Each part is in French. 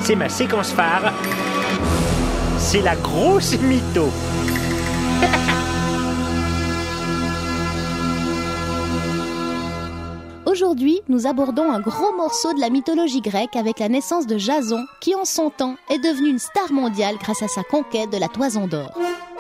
c'est ma séquence phare. C'est la grosse mytho. Aujourd'hui, nous abordons un gros morceau de la mythologie grecque avec la naissance de Jason, qui en son temps est devenu une star mondiale grâce à sa conquête de la Toison d'Or.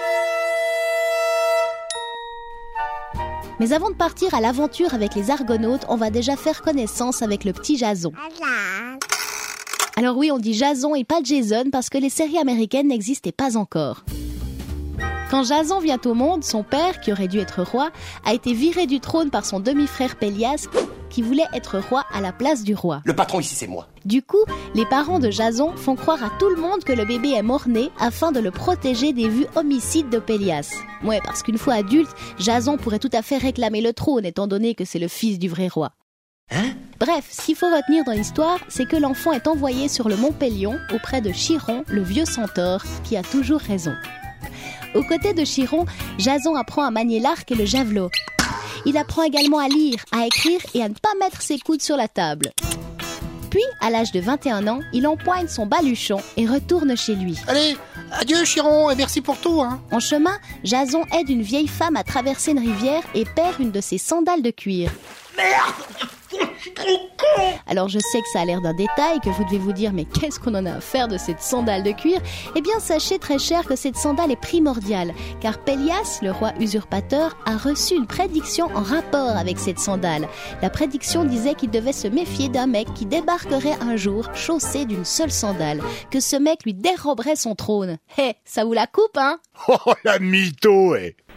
Mais avant de partir à l'aventure avec les Argonautes, on va déjà faire connaissance avec le petit Jason. Alors oui, on dit Jason et pas Jason parce que les séries américaines n'existaient pas encore. Quand Jason vient au monde, son père, qui aurait dû être roi, a été viré du trône par son demi-frère Pélias, qui voulait être roi à la place du roi. Le patron ici, c'est moi. Du coup, les parents de Jason font croire à tout le monde que le bébé est mort-né afin de le protéger des vues homicides de Pélias. Ouais, parce qu'une fois adulte, Jason pourrait tout à fait réclamer le trône, étant donné que c'est le fils du vrai roi. Bref, ce qu'il faut retenir dans l'histoire, c'est que l'enfant est envoyé sur le mont Pélion auprès de Chiron, le vieux centaure, qui a toujours raison. Aux côtés de Chiron, Jason apprend à manier l'arc et le javelot. Il apprend également à lire, à écrire et à ne pas mettre ses coudes sur la table. Puis, à l'âge de 21 ans, il empoigne son baluchon et retourne chez lui. Allez, adieu Chiron et merci pour tout. En chemin, Jason aide une vieille femme à traverser une rivière et perd une de ses sandales de cuir. Merde! Alors je sais que ça a l'air d'un détail, que vous devez vous dire mais qu'est-ce qu'on en a à faire de cette sandale de cuir ? Eh bien sachez très cher que cette sandale est primordiale, car Pélias, le roi usurpateur, a reçu une prédiction en rapport avec cette sandale. La prédiction disait qu'il devait se méfier d'un mec qui débarquerait un jour chaussé d'une seule sandale, que ce mec lui déroberait son trône. Ça vous la coupe, hein ? Oh, la mytho,